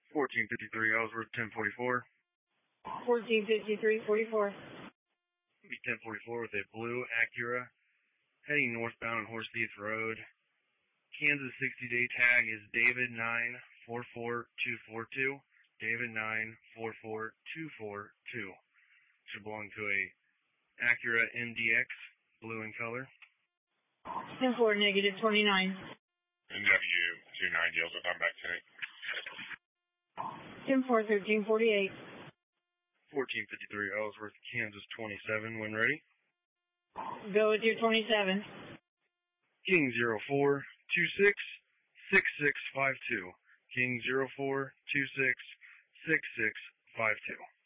1453 Ellsworth, 1044. 1453-44. Be 1044 with a blue Acura heading northbound on Horseteeth Road. Kansas 60-day tag is David 944242. David 944242. Should belong to a Acura NDX, blue in color. 10-4, -29. NW29 Ellsworth, I'm back today. 10-4, 1348. 1453 Ellsworth, Kansas 27, when ready. Go with your 27. King 0426 6652. King 0426 6652.